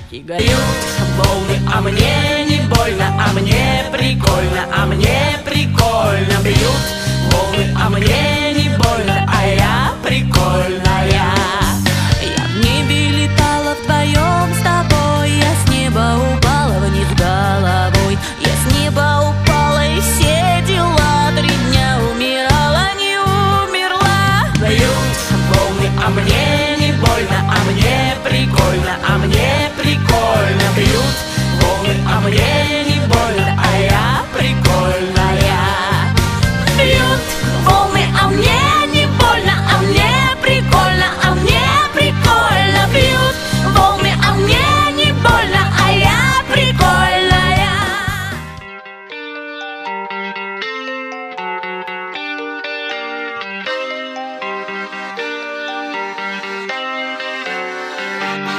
И горят волны, а мне не больно, а мне прикольно, а мне прикольно. Бьют волны, а мне не больно, а я прикольно.